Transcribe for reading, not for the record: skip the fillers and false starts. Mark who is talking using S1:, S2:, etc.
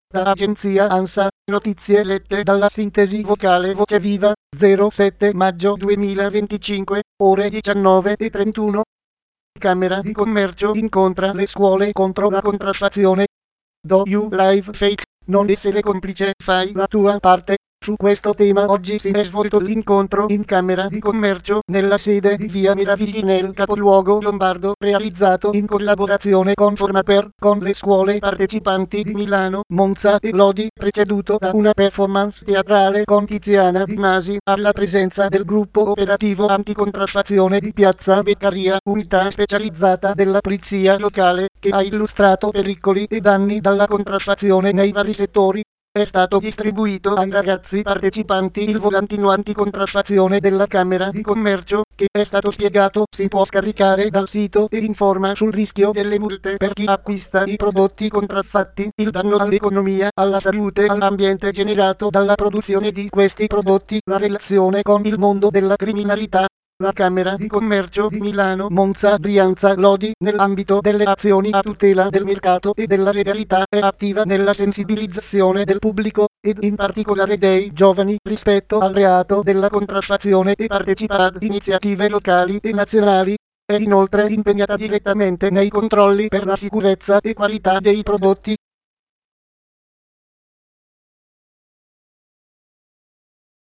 S1: Da agenzia ANSA, notizie lette dalla sintesi vocale Voce Viva, 07 maggio 2025, ore 19:31. Camera di Commercio incontra le scuole contro la contraffazione. Do you live fake? Non essere complice, fai la tua parte. Su questo tema oggi si è svolto l'incontro in Camera di Commercio nella sede di Via Meravigli nel capoluogo lombardo, realizzato in collaborazione con Formaper, con le scuole partecipanti di Milano, Monza e Lodi, preceduto da una performance teatrale con Tiziana Di Masi, alla presenza del gruppo operativo anticontraffazione di Piazza Beccaria, unità specializzata della polizia locale, che ha illustrato pericoli e danni dalla contraffazione nei vari settori. È stato distribuito ai ragazzi partecipanti il volantino anticontraffazione della Camera di Commercio, che è stato spiegato si può scaricare dal sito e informa sul rischio delle multe per chi acquista i prodotti contraffatti, il danno all'economia, alla salute e all'ambiente generato dalla produzione di questi prodotti, la relazione con il mondo della criminalità. La Camera di Commercio di Milano, Monza, Brianza, Lodi, nell'ambito delle azioni a tutela del mercato e della legalità, è attiva nella sensibilizzazione del pubblico, ed in particolare dei giovani, rispetto al reato della contraffazione e partecipa ad iniziative locali e nazionali. È inoltre impegnata direttamente nei controlli per la sicurezza e qualità dei prodotti.